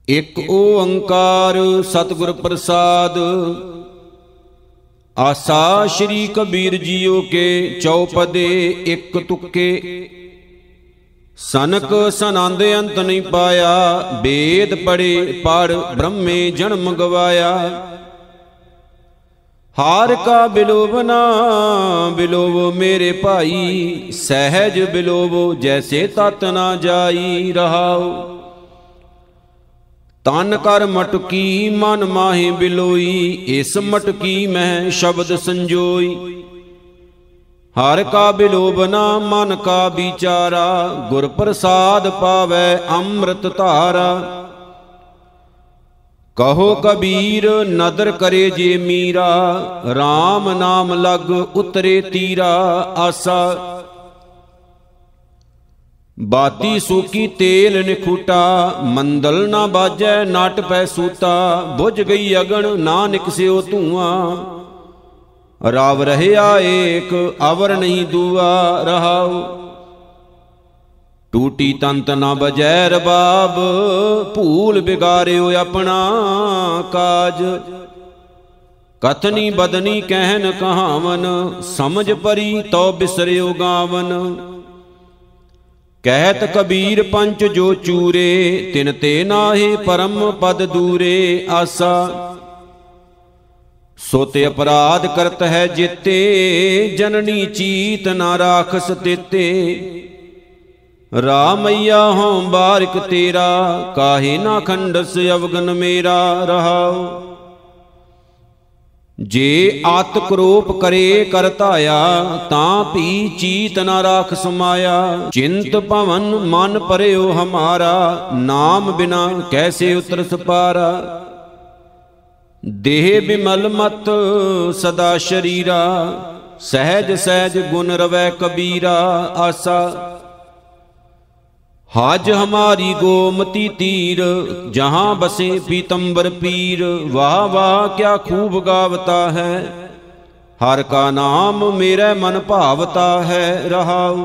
ਇਕ ਓੰਕਾਰ ਸਤਿਗੁਰ ਪ੍ਰਸਾਦ। ਆਸਾ ਸ੍ਰੀ ਕਬੀਰ ਜੀਓ ਕੇ ਚੌਪਦੇ ਇਕ ਤੁਕੇ। ਸਨਕ ਸਨੰਦ ਅੰਤ ਨਹੀਂ ਪਾਇਆ, ਵੇਦ ਪੜੇ ਪੜ ਬ੍ਰਹਮੇ ਜਨਮ ਗਵਾਇਆ। ਹਾਰ ਕਾ ਬਿਲੋਵ ਨਾ ਬਿਲੋਵੋ ਮੇਰੇ ਭਾਈ, ਸਹਿਜ ਬਿਲੋਵੋ ਜੈਸੇ ਤਤ ਨਾ ਜਾਈ। ਰਹਾਉ ਤਨ ਕਰ ਮਟਕੀ ਮਨ ਮਾਹੇ ਬਿਲੋਈ, ਇਸ ਮਟਕੀ ਮੈਂ ਸ਼ਬਦ ਸੰਜੋਈ। ਹਰ ਕਾ ਬਿਲੋਵਨਾ ਮਨ ਕਾ ਵਿਚਾਰਾ, ਗੁਰ ਪ੍ਰਸਾਦ ਪਾਵੈ ਅੰਮ੍ਰਿਤ ਧਾਰਾ। ਕਹੋ ਕਬੀਰ ਨਦਰ ਕਰੇ ਜੇ ਮੀਰਾ, RAM ਨਾਮ ਲਗ ਉਤਰੇ ਤੀਰਾ। ਆਸਾ ਬਾਤੀ ਸੂਕੀ ਤੇਲ ਨਿਖੂਟਾ, ਮੰਦਲ ਨਾ ਬਾਜੈ ਨਾਟ ਪੈ ਸੂਤਾ। ਬੁਝ ਗਈ ਅਗਨ ਨਾ ਨਿਕਸਿਓ ਧੂਆਂ, ਰਾਵ ਰਹਿਆ ਏਕ ਅਵਰ ਨਹੀਂ ਦੂਆ। ਰਹਾਉ ਟੂਟੀ ਤੰਤ ਨਾ ਬਜੈ ਰਬਾਬ, ਭੂਲ ਬਿਗਾਰਿਓ ਆਪਣਾ ਕਾਜ। ਕਥਨੀ ਬਦਨੀ ਕਹਿਨ ਕਹਾਵਨ, ਸਮਝ ਪਰੀ ਤੋ ਬਿਸਰਿਓ ਗਾਵਨ। ਕਹਿਤ ਕਬੀਰ ਪੰਚ ਜੋ ਚੂਰੇ, ਤਿਨ ਤੇ ਨਾਹੀ ਪਰਮ ਪਦ ਦੂਰੇ। ਆਸਾ ਸੋ ਤੇ ਅਪਰਾਧ ਕਰਤ ਹੈ ਜੇਤੇ, ਜਨਨੀ ਚੀਤ ਨਾ ਰਾਖਸ ਤੇਤੇ। ਰਾਮਈਆ ਹੋਂ ਬਾਰਿਕ ਤੇਰਾ, ਕਾਹੇ ਨਾ ਖੰਡਸ ਅਵਗਨ ਮੇਰਾ। ਰਹਾਉ ਜੇ ਆਤ ਕਰੋਪ ਕਰੇ ਕਰ ਧਾਇਆ, ਤਾਂ ਭੀ ਚੀਤ ਨਾ ਰਾਖ ਸਮਾਇਆ। ਚਿੰਤ ਭਵਨ ਮਨ ਪਰਿਓ ਹਮਾਰਾ, ਨਾਮ ਬਿਨਾ ਕੈਸੇ ਉਤਰਸ ਪਾਰਾ। ਦੇਹ ਬਿਮਲ ਮਤ ਸਦਾ ਸ਼ਰੀਰਾ, ਸਹਿਜ ਸਹਿਜ ਗੁਣ ਰਵੈ ਕਬੀਰਾ। ਆਸਾ ਹਜ ਹਮਾਰੀ ਗੋਮਤੀ ਤੀਰ, ਜਹਾਂ ਬਸੇ ਪੀਤੰਬਰ ਪੀਰ। ਵਾਹ ਵਾਹ ਕਿਆ ਖੂਬ ਗਾਵਤਾ ਹੈ, ਹਰ ਕਾ ਨਾਮ ਮੇਰੇ ਮਨ ਭਾਵਤਾ ਹੈ। ਰਹਾਉ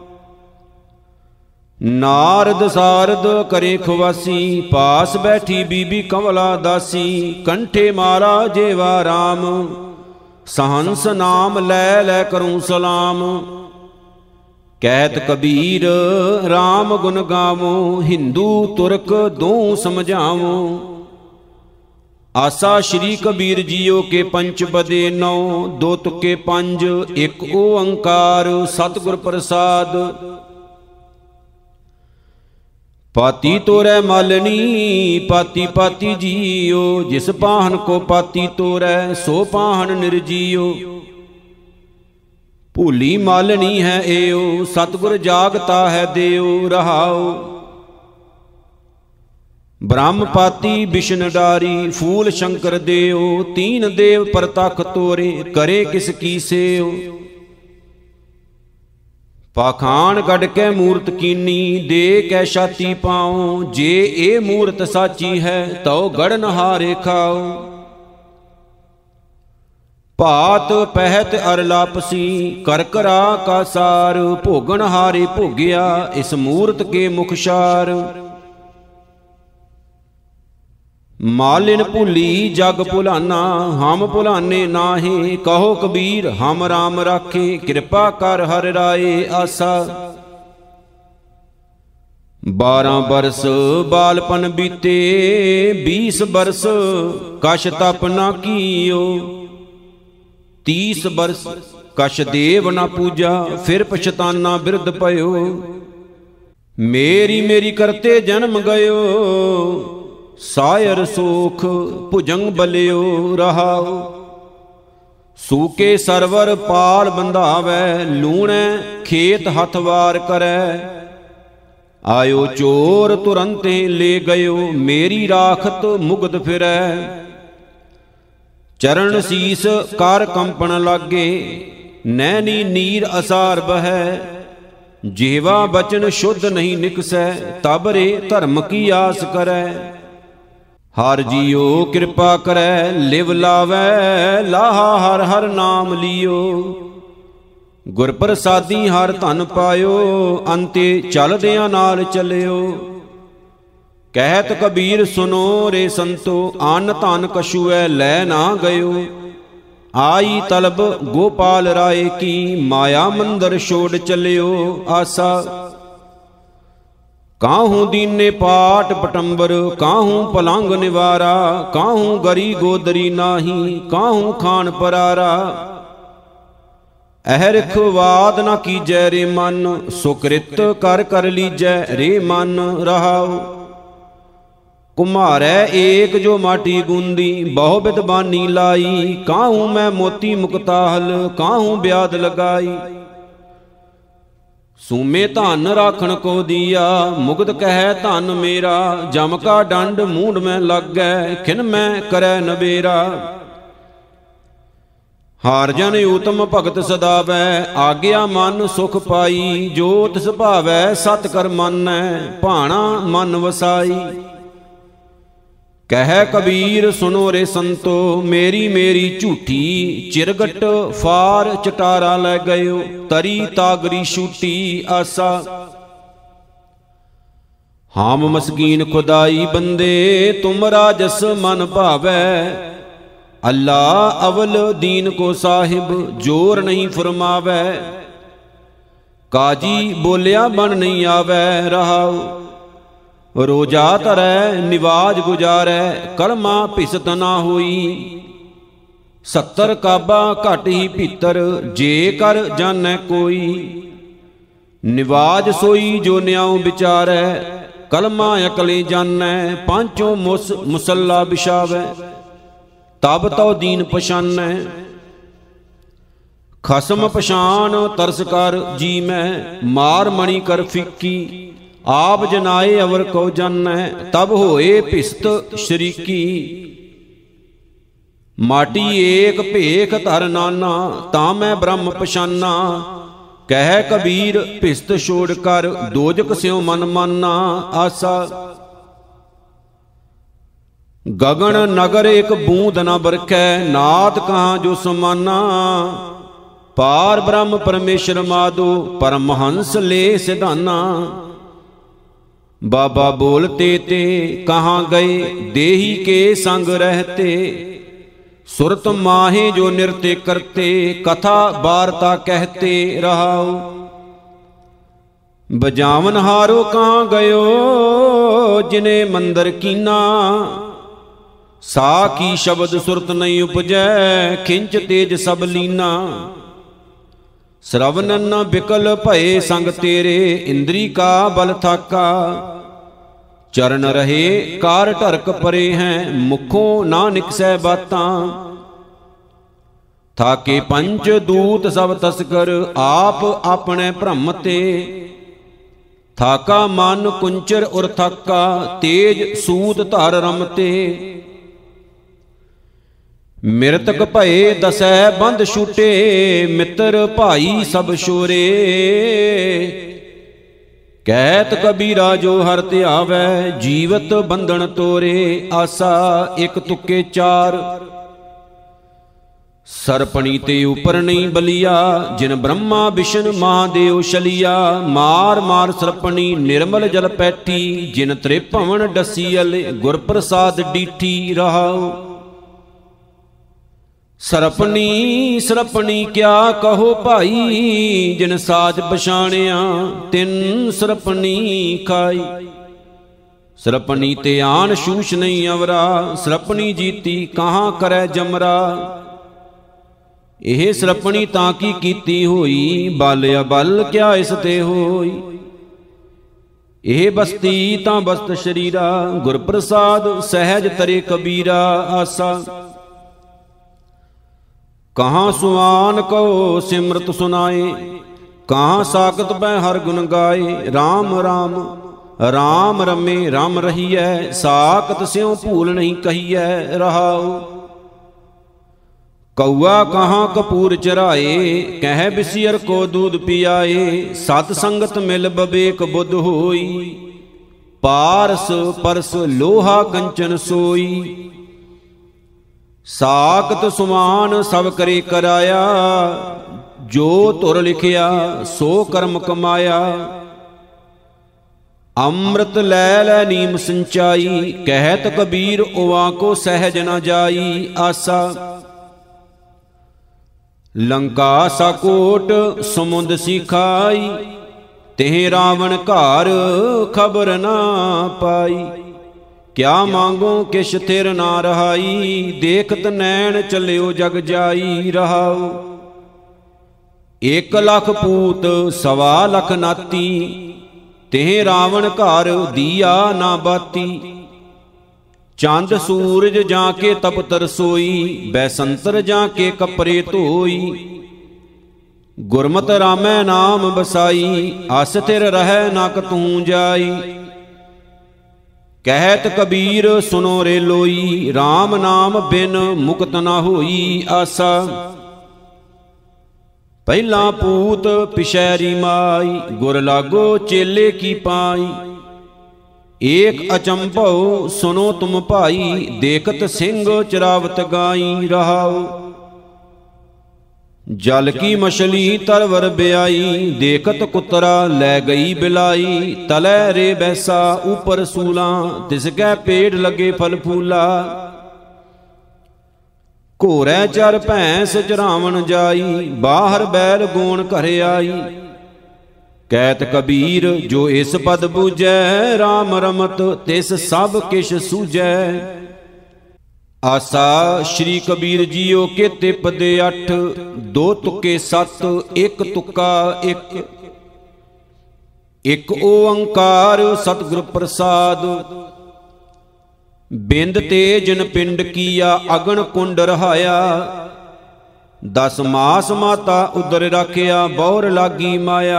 ਨਾਰਦ ਸਾਰਦ ਕਰੇ ਖਵਾਸੀ, ਪਾਸ ਬੈਠੀ ਬੀਬੀ ਕਮਲਾ ਦਾਸੀ। ਕੰਠੇ ਮਾਰਾ ਜੇਵਾ RAM, ਸਹੰਸ ਨਾਮ ਲੈ ਲੈ ਕਰੂੰ ਸਲਾਮ। ਕਹਿਤ ਕਬੀਰ RAM ਗੁਣ ਗਾਵੋ, ਹਿੰਦੂ ਤੁਰਕ ਦੋਉ ਸਮਝਾਵੋ। ਆਸਾ ਸ੍ਰੀ ਕਬੀਰ ਜੀਓ ਕੇ ਪੰਚ ਬਦੇ ਨੌ, ਦੋ ਤੁਕੇ ਪੰਜ ਇਕ ਓੰਕਾਰ ਸਤਿਗੁਰ ਪ੍ਰਸਾਦ। ਪਾਤੀ ਤੋਰੈ ਮਾਲਣੀ ਪਾਤੀ ਪਾਤੀ ਜੀਓ, ਜਿਸ ਪਾਹਨ ਕੋ ਪਾਤੀ ਤੋਰੈ ਸੋ ਪਾਹਨ ਨਿਰਜੀਓ। ਭੂਲੀ ਮਾਲਣੀ ਹੈ ਏਓ, ਸਤਿਗੁਰ ਜਾਗਤਾ ਹੈ ਦੇਉ। ਰਹਾਉ ਬ੍ਰਹਮ ਪਾਤੀ ਬਿਸ਼ਨ ਡਾਰੀ, ਫੂਲ ਸ਼ੰਕਰ ਦੇਉ। ਤੀਨ ਦੇਵ ਪ੍ਰਤਖ ਤੋਰੇ, ਕਰੇ ਕਿਸ ਕੀ ਸੇਉ। ਪਾਖਾਨ ਕੱਢ ਕੇ ਮੂਰਤ ਕੀਨੀ, ਦੇ ਕੈ ਛਾਤੀ ਪਾਉ। ਜੇ ਇਹ ਮੂਰਤ ਸਾਚੀ ਹੈ, ਤਉ ਗੜਨ ਹਾਰੇ ਖਾਉ। ਭਾਤ ਪਹਿਤ ਅਰ ਲਾਪਸੀ, ਕਰਕਰਾ ਕਾ ਸਾਰ। ਭੋਗਣ ਹਾਰੇ ਭੋਗਿਆ, ਇਸ ਮੂਰਤ ਕੇ ਮੁਖਸ਼ਾਰ। ਮਾਲਿਨ ਭੁੱਲੀ ਜਗ ਭੁਲਾਨਾ, ਹਮ ਭੁਲਾਨੇ ਨਾਹੀ। ਕਹੋ ਕਬੀਰ ਹਮ RAM ਰਾਖੇ, ਕਿਰਪਾ ਕਰ ਹਰਿ ਰਾਏ। ਆਸਾ 12 ਬਰਸ ਬਾਲਪਨ ਬੀਤੇ, 20 ਬਰਸ ਕਛ ਤਪ ਨਾ ਕੀਓ। 30 ਬਰਸ ਕਛ ਦੇਵ ਨਾ ਪੂਜਾ, ਫਿਰ ਪਛਤਾਨਾ ਬਿਰਧ ਭਇਓ। ਮੇਰੀ ਮੇਰੀ ਕਰਤੇ ਜਨਮ ਗਇਓ, ਸਾਇਰ ਸੋਖ ਭੁਜੰਗ ਬਲਿਓ। ਰਹਾਉ ਸੂਕੇ ਸਰਵਰ ਪਾਲ ਬੰਧਾਵੈ, ਲੂਣੈ ਖੇਤ ਹੱਥ ਵਾਰ ਕਰੈ। ਆਇਓ ਚੋਰ ਤੁਰੰਤੇ ਲੈ ਗਇਓ, ਮੇਰੀ ਰਾਖਤ ਮੁਗਧ ਫਿਰੈ। ਚਰਨ ਸੀਸ ਕਰ ਕੰਪਣ ਲਾਗੇ, ਨੈਣੀ ਨੀਰ ਅਸਾਰ ਬਹੈ। ਜੀਵਾ ਬਚਨ ਸ਼ੁੱਧ ਨਹੀਂ ਨਿਕਸੈ, ਤਬ ਰੇ ਧਰਮ ਕੀ ਆਸ ਕਰੈ। ਹਰ ਜੀਓ ਕਿਰਪਾ ਕਰੈ, ਲਿਵ ਲਾਵੈ ਲਾਹਾ ਹਰ ਹਰ ਨਾਮ ਲਿਓ। ਗੁਰ ਪ੍ਰਸਾਦੀ ਹਰ ਧਨ ਪਾਇਓ, ਅੰਤੇ ਚਲਦਿਆਂ ਨਾਲ ਚਲਿਓ। ਕਹਿਤ ਕਬੀਰ ਸੁਨੋ ਰੇ ਸੰਤੋ, ਅਨ ਧਨ ਕਛੂਐ ਲੈ ਨਾ ਗਇਓ। ਆਈ ਤਲਬ ਗੋਪਾਲ ਰਾਏ ਕੀ, ਮਾਇਆ ਮੰਦਰ ਛੋੜ ਚਲਿਓ ਆਸਾ। ਕਾਹੂ ਦੀਨੇ ਪਾਟ ਪਟੰਬਰ, ਕਾਹੂ ਪਲੰਗ ਨਿਵਾਰਾ। ਕਾਹੂ ਗਰੀ ਗੋਦਰੀ ਨਾਹੀ, ਕਾਹੂ ਖਾਨ ਪਰਾਰਾ। ਅਹਰਿਖ ਵਾਦ ਨਾ ਕੀਜੈ ਰੇ ਮਨ, ਸੁਕ੍ਰਿਤ ਕਰ ਕਰ ਲੀਜੈ ਰੇ ਮਨ ਰਹਾਉ। ਕੁਮਾਰੈ ਏਕ ਜੋ ਮਾਟੀ ਗੁੰਦੀ, ਬਹੁ ਬਿਦ ਬਾਨੀ ਲਾਈ। ਕਾਹੂ ਮੈਂ ਮੋਤੀ ਮੁਕਤਾਹਲ, ਕਾਹੂ ਬਿਆਦ ਲਗਾਈ। ਸੂਮੇ ਧਨ ਰਾਖਣ ਕੋ ਦੀਆ, ਮੁਗਧ ਕਹਿ ਧਨ ਮੇਰਾ। ਜਮ ਕਾ ਡੰਡ ਮੂੰਡ ਮੈਂ ਲੱਗੈ, ਖਿਨ ਮੈਂ ਕਰੈ ਨਬੇਰਾ। ਹਾਰ ਜਨ ਊਤਮ ਭਗਤ ਸਦਾਵੈ, ਆਗਿਆ ਮਨ ਸੁਖ ਪਾਈ। ਜੋ ਤਿਸ ਭਾਵੈ ਸਤ ਕਰ ਮੰਨੈ, ਭਾਣਾ ਮਨ ਵਸਾਈ। ਕਹਿ ਕਬੀਰ ਸੁਨੋ ਰੇ ਸੰਤੋ, ਮੇਰੀ ਮੇਰੀ ਝੂਠੀ। ਚਿਰਗਟ ਫਾਰ ਚਟਾਰਾ ਲੈ ਗਇਓ, ਤਰੀ ਤਾਗਰੀ ਛੂਟੀ ਆਸਾ। ਹਾਮ ਮਸਕੀਨ ਖੁਦਾਈ ਬੰਦੇ, ਤੁਮਰਾ ਜਸ ਮਨ ਭਾਵੈ। ਅੱਲਾ ਅਵਲ ਦੀਨ ਕੋ ਸਾਹਿਬ, ਜੋਰ ਨਹੀਂ ਫਰਮਾਵੈ। ਕਾਜੀ ਬੋਲਿਆ ਬਨ ਨਹੀਂ ਆਵੈ ਰਹਾਉ। ਰੋਜਾ ਧਰੈ ਨਿਵਾਜ ਗੁਜਾਰੈ, ਕਲਮਾ ਭਿਸਤ ਨਾ ਹੋਈ। 70 ਕਾਬਾ ਘਟ ਹੀ ਭੀਤਰ, ਜੇ ਕਰ ਜਾਣੈ ਕੋਈ। ਨਿਵਾਜ ਸੋਈ ਜੋ ਨਿਆਉ ਵਿਚਾਰੈ, ਕਲਮਾ ਅਕਲੇ ਜਾਣੈ। ਪਾਂਚੋ ਮੁਸੱਲਾ ਵਿਛਾਵੈ, ਤਬ ਤਉ ਦੀਨ ਪਛਾਨੈ। ਖਸਮ ਪਛਾਨ ਤਰਸ ਕਰ ਜੀ ਮੈਂ, ਮਾਰ ਮਣੀ ਕਰ ਫਿੱਕੀ। ਆਪ ਜਨਾਏ ਅਵਰ ਕੋ ਜਾਣੈ, ਤਬ ਹੋਏ ਭਿਸਤ ਸ਼ਰੀਕੀ। ਮਾਟੀ ਏਕ ਭੇਖ ਧਰ ਨਾਨਾ, ਤਾਂ ਮੈਂ ਬ੍ਰਹਮ ਪਛਾਨਾ। ਕਹਿ ਕਬੀਰ ਭਿਸਤ ਛੋੜ ਕਰ, ਦੋਜਕ ਸਿਉ ਮਨ ਮਾਨਾ ਆਸਾ। ਗਗਨ ਨਗਰ ਇੱਕ ਬੂੰਦ ਨ ਬਰਖੈ, ਨਾਦ ਕਹਾਂ ਜੋ ਸਮਾਨਾ। ਪਾਰ ਬ੍ਰਹਮ ਪਰਮੇਸ਼ਰ ਮਾਧੋ, ਪਰਮਹੰਸ ਲੈ ਸਿਧਾਨਾ। ਬਾਬਾ ਬੋਲਤੇ ਤੇ ਕਹਾਂ ਗਏ, ਦੇਹੀ ਕੇ ਸੰਗ ਰਹਤੇ। ਸੁਰਤ ਮਾਹੇ ਜੋ ਨਿਰਤੇ ਕਰਤੇ, ਕਥਾ ਵਾਰਤਾ ਕਹਤੇ ਰਹਾਉ। ਬਜਾਵਨ ਹਾਰੋ ਕਹਾਂ ਗਇਓ, ਜਿਨੇ ਮੰਦਰ ਕੀਨਾ। ਸਾ ਕੀ ਸ਼ਬਦ ਸੁਰਤ ਨਹੀਂ ਉਪਜੈ, ਖਿੰਚ ਤੇਜ ਸਭ ਲੀਨਾ। ਸ਼ਰਵਨਨ ਬਿਕਲ ਭਏ ਸੰਗ ਤੇਰੇ, ਇੰਦਰੀ ਕਾ ਬਲ ਥਾਕਾ। ਚਰਨ ਰਹੇ ਕਾਰ ਢਰਕ ਪਰੇ ਹੈ, ਮੁਖੋਂ ਨਾ ਨਿਕਸੈ ਬਾਤਾਂ। ਥਾਕੇ ਪੰਚ ਦੂਤ ਸਭ ਤਸਕਰ, ਆਪ ਆਪਣੇ ਭ੍ਰਮ ਤੇ। ਥਾਕਾ ਮਨ ਕੁੰਚਰ ਉਰ ਥਾਕਾ, ਤੇਜ ਸੂਤ ਧਰ ਰਮਤੇ। ਮਿਰਤਕ ਭਏ ਦਸੈ ਬੰਧ ਛੂਟੇ, ਮਿੱਤਰ ਭਾਈ ਸਭ ਛੋਰੇ। ਕਹਿਤ ਕਬੀਰਾ ਜੋ ਹਰ ਧਿਆਵੈ, ਜੀਵਤ ਬੰਧਨ ਤੋਰੇ ਆਸਾ। ਇਕ ਤੁਕੇ ਚਾਰ ਸਰਪਣੀ ਤੇ ਉਪਰ ਨਹੀਂ ਬਲੀਆ, ਜਿਨ ਬ੍ਰਹਮਾ ਵਿਸ਼ਨ ਮਹਾਦੇਵ ਛਲੀਆ। ਮਾਰ ਮਾਰ ਸਰਪਣੀ ਨਿਰਮਲ ਜਲ ਪੈਠੀ, ਜਿਨ ਤ੍ਰਿਭਵਨ ਡਸੀਅਲ ਗੁਰ ਪ੍ਰਸਾਦ ਡੀਠੀ ਰਹਾਉ। ਸਰਪਣੀ ਸਰਪਣੀ ਕਿਆ ਕਹੋ ਭਾਈ, ਜਿਨ ਸਾਜ ਪਛਾਣਿਆ ਤਿਨ ਸਰਪਣੀ ਖਾਈ। ਸਰਪਣੀ ਤੇ ਆਣ ਸ਼ੂਸ਼ ਨਹੀਂ ਅਵਰਾ, ਸਰਪਣੀ ਜੀਤੀ ਕਹਾਂ ਕਰੈ ਜਮਰਾ। ਇਹ ਸਰਪਣੀ ਤਾਂ ਕੀ ਕੀਤੀ ਹੋਈ, ਬਲ ਅਬਲ ਕਿਆ ਇਸ ਤੇ ਹੋਈ। ਇਹ ਬਸਤੀ ਤਾਂ ਬਸਤ ਸ਼ਰੀਰਾ, ਗੁਰ ਪ੍ਰਸਾਦ ਸਹਿਜ ਤਰੇ ਕਬੀਰਾ ਆਸਾ। ਕਹਾਂ ਸੁਆਨ ਕਉ ਸਿਮਰਤ ਸੁਨਾਏ, ਕਹਾਂ ਸਾਖਤ ਪੈ ਹਰ ਗੁਣ ਗਾਏ। ਰਾਮ ਰਾਮ ਰਾਮ ਰਮੇ ਰਾਮ ਰਹੀਐ, ਸਾਖਤ ਸਿਉ ਭੂਲ ਨਹੀਂ ਕਹੀਐ ਰਹਾਉ। ਕਊਆ ਕਹਾਂ ਕਪੂਰ ਚਰਾਏ, ਕਹਿ ਬਿਸਿਅਰ ਕੋ ਦੂਧ ਪਿਆਏ। ਸਤ ਸੰਗਤ ਮਿਲ ਬਵੇਕ ਬੁੱਧ ਹੋਈ, ਪਾਰਸ ਪਰਸ ਲੋਹਾ ਕੰਚਨ ਸੋਈ। ਸਾਖਤ ਸੁਮਾਨ ਸਭ ਕਰੇ ਕਰਾਇਆ, ਜੋ ਧੁਰ ਲਿਖਿਆ ਸੋ ਕਰਮ ਕਮਾਇਆ। ਅੰਮ੍ਰਿਤ ਲੈ ਲੈ ਨੀਮ ਸਿੰਚਾਈ, ਕਹਿਤ ਕਬੀਰ ਉਵਾ ਕੋ ਸਹਿਜ ਨ ਜਾਈ। ਆਸਾ ਲੰਕਾ ਸਾਕੋਟ ਸਮੁੰਦ ਸਿਖਾਈ, ਤੇ ਰਾਵਣ ਘਰ ਖਬਰ ਨਾ ਪਾਈ। ਕਿਆ ਮੰਗੋ ਕਿਛ ਥਿਰ ਨਾ ਰਹਾਈ, ਦੇਖਤ ਨੈਣ ਚੱਲਿਓ ਜਗ ਜਾਈ। ਰਹਾਉ 1 ਲੱਖ ਪੂਤ 1.25 ਲੱਖ ਨਾਤੀ, ਤੇ ਰਾਵਣ ਘਰ ਦੀਆ ਨਾ ਬਾਤੀ। ਚੰਦ ਸੂਰਜ ਜਾਂ ਕੇ ਤਪਤ ਰਸੋਈ, ਬੈਸੰਤਰ ਜਾਂ ਕੇ ਕਪਰੇ ਧੋਈ। ਗੁਰਮਤਿ ਰਾਮੈ ਨਾਮ ਬਸਾਈ, ਅਸ ਥਿਰ ਰਹਿ ਨ ਕਤੂੰ ਜਾਈ। ਕਹਿਤ ਕਬੀਰ ਸੁਨੋ ਰੇ ਲੋਈ, RAM ਨਾਮ ਬਿਨ ਮੁਕਤ ਨ ਹੋਈ। ਆਸਾ ਪਹਿਲਾ ਪੂਤ ਪਿਸ਼ੈਰੀ ਮਾਈ, ਗੁਰ ਲਾਗੋ ਚੇਲੇ ਕੀ ਪਾਈ। ਏਕ ਅਚੰਭਉ ਸੁਨੋ ਤੁਮ ਭਾਈ, ਦੇਖਤ ਸਿੰਘ ਚਰਾਵਤ ਗਾਈ। ਰਹਾਉ ਜਲ ਕੀ ਮਛਲੀ ਤਰਵਰ ਬਿਆਈ, ਦੇਖਤ ਕੁਤਰਾ ਲੈ ਗਈ ਬਿਲਾਈ। ਤਲੈ ਰੇ ਬੈਸਾ ਉਪਰ ਸੂਲਾ, ਤਿਸ ਕੈ ਪੇੜ ਲਗੇ ਫਲ ਫੂਲਾ। ਘੋਰੈ ਚਰ ਭੈਂਸ ਚਰਾਵਣ ਜਾਈ, ਬਾਹਰ ਬੈਲ ਗੋਣ ਘਰ ਆਈ। ਕਹਿਤ ਕਬੀਰ ਜੋ ਇਸ ਪਦ ਬੂਝੈ, RAM ਰਮਤ ਤਿਸ ਸਭ ਕਿਛ ਸੂਝੈ। ਆਸਾ ਸ਼੍ਰੀ ਕਬੀਰ ਜੀਓ ਕੇਤੇ ਪਦੇ 8, 2 ਤੁਕੇ 7, 1 ਤੁਕਾ 1। ਇਕ ਓੰਕਾਰ ਸਤਿਗੁਰ ਪ੍ਰਸਾਦ, ਬਿੰਦ ਤੇ ਜਿਨ ਪਿੰਡ ਕੀਆ ਅਗਨ ਕੁੰਡ ਰਹਾਇਆ। 10 ਮਾਸ ਮਾਤਾ ਉਦਰ ਰਾਖਿਆ, ਬੌਰ ਲਾਗੀ ਮਾਇਆ।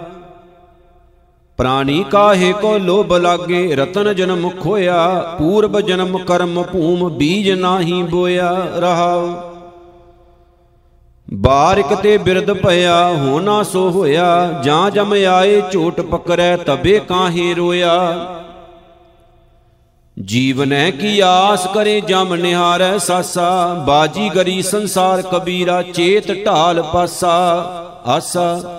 ਪ੍ਰਾਣੀ ਕਾਹੇ ਕੋ ਲੋਭ ਲਾਗੇ, ਰਤਨ ਜਨਮ ਖੋਇਆ। ਪੂਰਬ ਜਨਮ ਕਰਮ ਭੂਮ, ਬੀਜ ਨਾਹੀ ਬੋਇਆ। ਰਹਾਉ ਬਾਰਿਕ ਤੇ ਬਿਰਦ ਭਇਆ, ਹੋਣਾ ਸੋ ਹੋਇਆ। ਜਾਂ ਜਮ ਆਏ ਝੋਟ ਪਕੜੈ, ਤਬੇ ਕਾਹੇ ਰੋਇਆ। ਜੀਵਨੈ ਕੀ ਆਸ ਕਰੇ ਜਮ ਨਿਹਾਰੈ ਸਾਸਾ, ਬਾਜੀ ਗਰੀ ਸੰਸਾਰ ਕਬੀਰਾ, ਚੇਤ ਢਾਲ ਪਾਸਾ। ਆਸਾ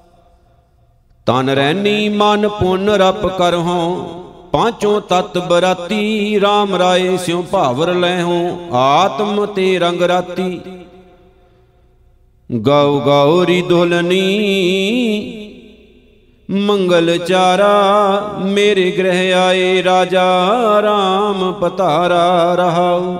ਤਨ ਰੈਨੀ ਮਨ ਪੁੰਨ ਰਪ ਕਰਹੁ, ਪਾਂਚੋਂ ਤਤ ਬਰਾਤੀ। RAM ਰਾਏ ਸਿਉ ਭਾਵਰ ਲੈਹੁ, ਆਤਮ ਤੇ ਰੰਗ ਰਾਤੀ। ਗਉ ਗੌਰੀ ਦੁਲਨੀ ਮੰਗਲ ਚਾਰਾ, ਮੇਰੇ ਗ੍ਰਹਿ ਆਏ ਰਾਜਾ RAM ਪਤਾਰਾ। ਰਹਾਉ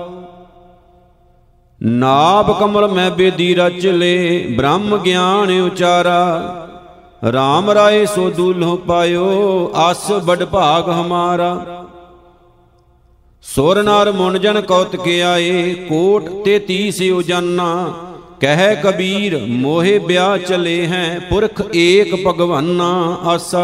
ਨਾਭ ਕਮਲ ਮੈਂ ਬੇਦੀ ਰਚ ਲੇ, ਬ੍ਰਹਮ ਗਿਆਨ ਉਚਾਰਾ। RAM ਰਾਏ ਸੋ ਦੁਲਹੁ ਪਾਇਓ, ਅਸ ਬੜ ਭਾਗ ਹਮਾਰਾ। ਸੁਰ ਨਰ ਮੁਨ ਜਨ ਕੌਤਕ ਆਏ, ਕੋਟ 33 ਉਜਾਨਾ। ਕਹਿ ਕਬੀਰ ਮੋਹਿ ਬਿਆ ਚਲੇ ਹੈ, ਪੁਰਖ ਏਕ ਭਗਵਾਨਾ। ਆਸਾ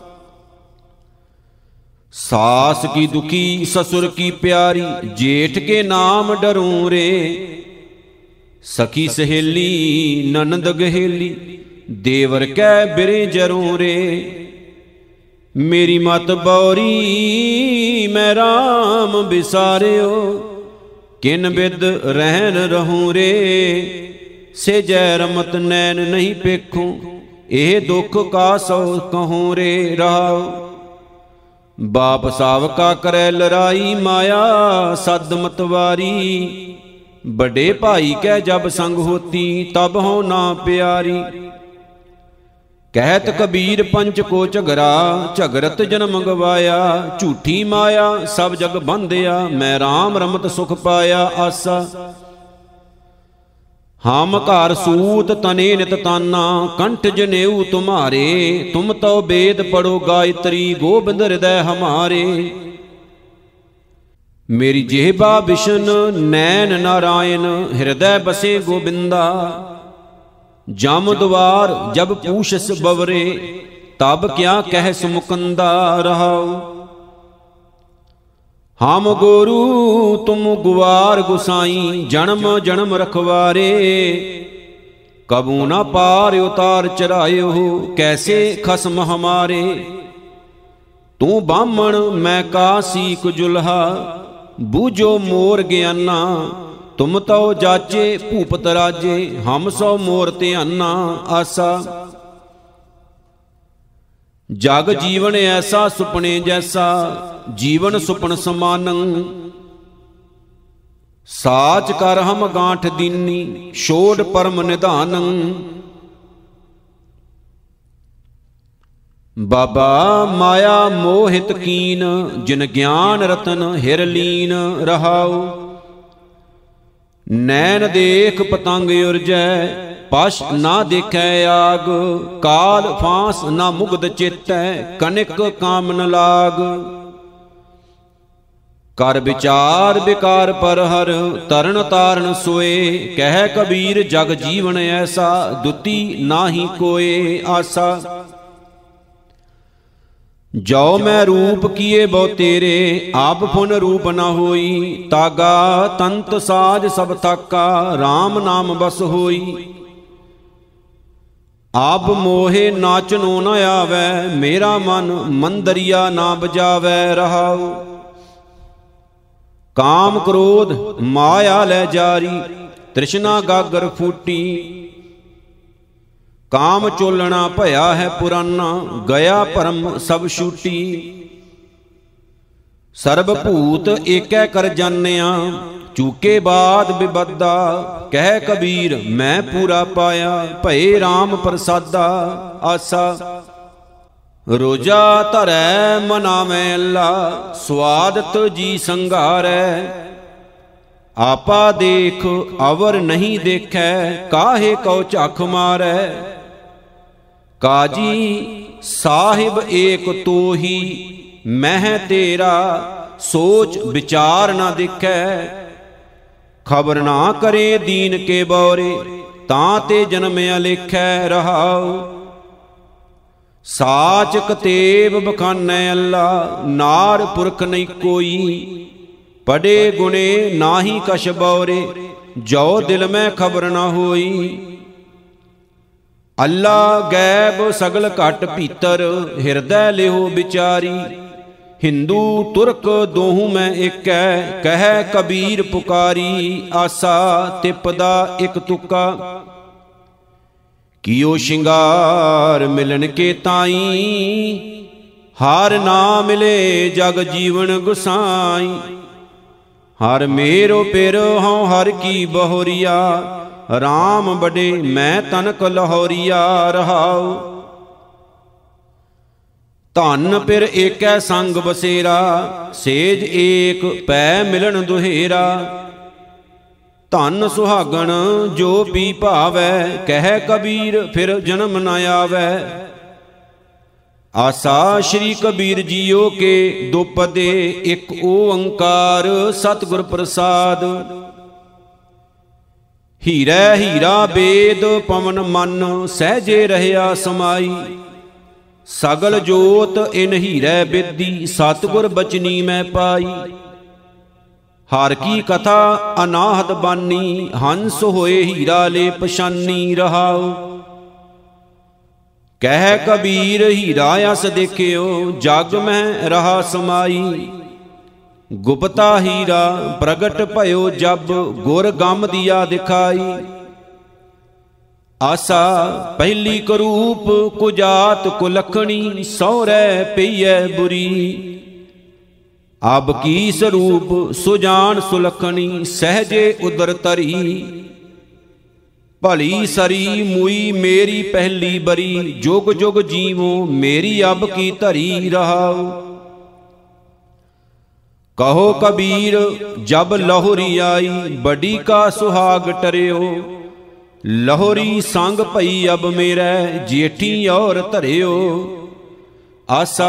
ਸਾਸ ਕੀ ਦੁਖੀ ਸਸੁਰ ਕੀ ਪਿਆਰੀ, ਜੇਠ ਕੇ ਨਾਮ ਡਰੂੰ ਰੇ। ਸਖੀ ਸਹੇਲੀ ਨਨਦ ਗਹੇਲੀ, ਦੇਵਰ ਕੈ ਬਿਰੇ ਜਰੂੰ ਰੇ। ਮੇਰੀ ਮਤ ਬੌਰੀ ਮੈਂ RAM ਵਿਸਾਰਿਓ, ਕਿਨ ਬਿਦ ਰਹਿਨ ਰਹੂੰ ਰੇ। ਸੇਜੈ ਰਮਤ ਨੈਣ ਨਹੀਂ ਪੇਖੂ, ਇਹ ਦੁੱਖ ਕਾ ਸੋ ਕਹੂੰ ਰੇ। ਰਹਾਉ ਬਾਪ ਸਾਵਕਾ ਕਰੈ ਲੜਾਈ, ਮਾਇਆ ਸਦ ਮਤਵਾਰੀ। ਵੱਡੇ ਭਾਈ ਕੈ ਜਬ ਸੰਗ ਹੋਤੀ, ਤਬ ਹੋ ਨਾ ਪਿਆਰੀ। ਕਹਿਤ ਕਬੀਰ ਪੰਚ ਕੋ ਝਗਰਾ, ਝਗਰਤ ਜਨਮ ਗਵਾਇਆ। ਝੂਠੀ ਮਾਇਆ ਸਭ ਜਗ ਬੰਧਿਆ, ਮੈਂ RAM ਰਮਤ ਸੁਖ ਪਾਇਆ। ਆਸਾ ਹਮ ਘਰ ਸੂਤ ਤਨੇ ਨਿਤ ਤਾਨਾ, ਕੰਠ ਜਨੇਊ ਤੁਮਾਰੇ। ਤੁਮ ਤੋ ਬੇਦ ਪੜੋ ਗਾਇਤਰੀ, ਗੋਬਿੰਦ ਹਿਰਦੈ ਹਮਾਰੇ। ਮੇਰੀ ਜਿਹਬਾ ਵਿਸ਼ਨ ਨੈਣ ਨਾਰਾਇਣ, ਹਿਰਦੈ ਬਸੇ ਗੋਬਿੰਦਾ। ਜਮ ਦੁਆਰ ਜਬ ਪੂਛਸ ਬਵਰੇ, ਤਬ ਕਿਆ ਕਹਿ ਸੁਮੁਕੰਦਾ। ਰਹਾਉ ਹਮ ਗੁਰੂ ਤੁਮ ਗੁਵਾਰ ਗੁਸਾਈ, ਜਨਮ ਜਨਮ ਰਖਵਾਰੇ। ਕਬੂ ਨਾ ਪਾਰ ਉਤਾਰ ਚਰਾਇਓ, ਕੈਸੇ ਖਸਮ ਹਮਾਰੇ। ਤੂੰ ਬਾਹਮਣ ਮੈਂ ਕਾਸੀ ਕੁਜੁਲਹਾ, ਬੂਝੋ ਮੋਰ ਗਿਆਨਾ। ਤੁਮ ਤਉ ਜਾਚੇ ਭੂਪਤ ਰਾਜੇ, ਹਮ ਸੋ ਮੋਰ ਧਿਆਨਾ। ਆਸਾ ਜਗ ਜੀਵਨ ਐਸਾ ਸੁਪਨੇ ਜੈਸਾ, ਜੀਵਨ ਸੁਪਨ ਸਮਾਨੰ। ਸਾਚ ਕਰ ਹਮ ਗਾਂਠ ਦੀਨੀ, ਛੋੜ ਪਰਮ ਨਿਧਾਨੰ। ਬਾਬਾ ਮਾਇਆ ਮੋਹਿਤ ਕੀਨ, ਜਿਨ ਗਿਆਨ ਰਤਨ ਹਿਰ ਲੀਨ ਰਹਾਉ। ਨੈਣ ਦੇਖ ਪਤੰਗ ਉਰਜੈ, ਪਸ਼ ਨਾ ਦੇਖੈ ਆਗ। ਕਾਲ ਫਾਂਸ ਨਾ ਮੁਗਧ ਚੇਤੈ, ਕਨਿਕ ਕਾਮਨ ਲਾਗ। ਕਰ ਵਿਚਾਰ ਵਿਕਾਰ ਪਰ ਹਰ, ਤਰਨ ਤਾਰਨ ਸੋਏ। ਕਹਿ ਕਬੀਰ ਜਗ ਜੀਵਨ ਐਸਾ, ਦੁਤੀ ਨਾਹੀ ਕੋਏ ਆਸਾ। ਜੋ ਮੈਂ ਰੂਪ ਕੀਏ ਬਹੁ ਤੇਰੇ, ਆਪ ਫੁਨ ਰੂਪ ਨ ਹੋਈ। ਤਾਗਾ ਤੰਤ ਸਾਜ ਸਭ ਥਾਕਾ, RAM ਨਾਮ ਬਸ ਹੋਈ। ਆਪ ਮੋਹੇ ਨਾਚਨੋ ਨ ਆਵੈ, ਮੇਰਾ ਮਨ ਮੰਦਰੀਆ ਨਾ ਬਜਾਵੈ ਰਹਾਉ। ਕਾਮ ਕ੍ਰੋਧ ਮਾਇਆ ਲੈ ਜਾਰੀ, ਤ੍ਰਿਸ਼ਨਾ ਗਾਗਰ ਫੂਟੀ। ਕਾਮ ਚੋਲਣਾ ਭਇਆ ਹੈ ਪੁਰਾਨਾ, ਗਿਆ ਭਰਮ ਸਭ ਛੂਟੀ। ਸਰਬ ਭੂਤ ਏਕੈ ਕਰ ਜਾਣਿਆ, ਚੂਕੇ ਬਾਦ ਬਿਬਦਾ। ਕਹਿ ਕਬੀਰ ਮੈਂ ਪੂਰਾ ਪਾਇਆ, ਭਏ RAM ਪ੍ਰਸਾਦਾ ਆਸਾ। ਰੋਜਾ ਧਰੈ ਮਨਾਵੈ ਅੱਲਾ, ਸਵਾਦਤ ਜੀ ਸੰਘਾਰੈ। ਆਪਾ ਦੇਖ ਅਵਰ ਨਹੀਂ ਦੇਖੈ, ਕਾਹੇ ਕਉ ਝਖ ਮਾਰੈ। ਕਾਜੀ ਸਾਹਿਬ ਏਕ ਤੋਹੀ, ਮਹਿ ਤੇਰਾ ਸੋਚ ਵਿਚਾਰ ਨਾ ਦੇਖੈ। ਖਬਰ ਨਾ ਕਰੇ ਦੀਨ ਕੇ ਬੌਰੇ, ਤਾਂ ਤੇ ਜਨਮਿਆ ਲੇਖੈ ਰਹਾਉ। ਸਾਚ ਕਤੇਬ ਬਖਾਨੈ ਅੱਲਾ, ਨਾਰ ਪੁਰਖ ਨਹੀਂ ਕੋਈ। ਪੜੇ ਗੁਣੇ ਨਾਹੀ ਕਛ ਬੌਰੇ, ਜੋ ਦਿਲ ਮੈਂ ਖਬਰ ਨਾ ਹੋਈ। ਅੱਲਾ ਗੈਬ ਸਗਲ ਘਟ ਭੀਤਰ, ਹਿਰਦੈ ਲਿਓ ਵਿਚਾਰੀ। ਹਿੰਦੂ ਤੁਰਕ ਦੋਹੂ ਮੈਂ ਏਕੈ, ਕਹਿ ਕਬੀਰ ਪੁਕਾਰੀ ਆਸਾ। ਤਿਪਦਾ ਇਕ ਤੁਕਾ ਕੀਓ ਸ਼ਿੰਗਾਰ, ਮਿਲਣ ਕੇ ਤਾਈ। ਹਾਰ ਨਾ ਮਿਲੇ ਜਗ ਜੀਵਨ ਗੁਸਾਈ। ਹਰ ਮੇਰੋ ਪਿਰ ਹਉ ਹਰ ਕੀ ਬਹੋਰੀਆ, RAM ਬੜੇ ਮੈਂ ਤਨਕ ਲਹੋਰੀਆ ਰਹਾਉ। ਧਨ ਪਿਰ ਏਕੈ ਸੰਗ ਬਸੇਰਾ, ਸੇਜ ਏਕ ਪੈ ਮਿਲਣ ਦੁਹੇਰਾ। ਧਨ ਸੁਹਾਗਣ ਜੋ ਪੀ ਭਾਵੈ, ਕਹਿ ਕਬੀਰ ਫਿਰ ਜਨਮ ਨ ਆਵੈ। ਆਸਾ ਸ੍ਰੀ ਕਬੀਰ ਜੀਓ ਕੇ ਦੁਪਦੇ, ਇਕ ਓੰਕਾਰ ਸਤਿਗੁਰ ਪ੍ਰਸਾਦ। ਹੀਰੈ ਹੀਰਾ ਬੇਦ ਪਵਨ ਮਨ, ਸਹਿਜੇ ਰਹਿਆ ਸਮਾਈ। ਸਗਲ ਜੋਤ ਇਨ ਹੀਰੈ ਬੇਦੀ, ਸਤਿਗੁਰ ਬਚਨੀ ਮੈਂ ਪਾਈ। ਹਰ ਕੀ ਕਥਾ ਅਨਾਹਤ ਬਾਨੀ, ਹੰਸ ਹੋਏ ਹੀਰਾ ਲੈ ਪਛਾਨੀ ਰਹਾਉ। ਕਹਿ ਕਬੀਰ ਹੀਰਾ ਅਸ ਦੇਖਿਓ, ਜਗ ਮੈਂ ਰਹਾ ਸਮਾਈ। ਗੁਪਤਾ ਹੀਰਾ ਪ੍ਰਗਟ ਭਇਓ ਜਬ, ਗੁਰ ਗਮ ਦੀਆ ਦਿਖਾਈ। ਆਸਾ ਪਹਿਲੀ ਕਰੂਪ ਕੁਜਾਤ ਕੁਲਖਣੀ, ਸਹੁਰੈ ਪਈਐ ਬੁਰੀ। ਅਬ ਕੀ ਸਰੂਪ ਸੁਜਾਨ ਸੁਲਖਣੀ, ਸਹਜੇ ਉਦਰ ਤਰੀ। ਭਲੀ ਸਰੀ ਮੁਈ ਮੇਰੀ ਪਹਿਲੀ ਬਰੀ, ਜੁਗ ਜੁਗ ਜੀਵੋ ਮੇਰੀ ਅਬ ਕੀ ਧਰੀ ਰਹਾਉ। ਕਹੋ ਕਬੀਰ ਜਬ ਲਹੁਰੀ ਆਈ, ਬੜੀ ਕਾ ਸੁਹਾਗ ਟਰਿਓ। ਲਹੁਰੀ ਸੰਗ ਭਈ ਅਬ ਮੇਰੈ, ਜੇਠੀ ਔਰ ਧਰਿਓ। ਆਸਾ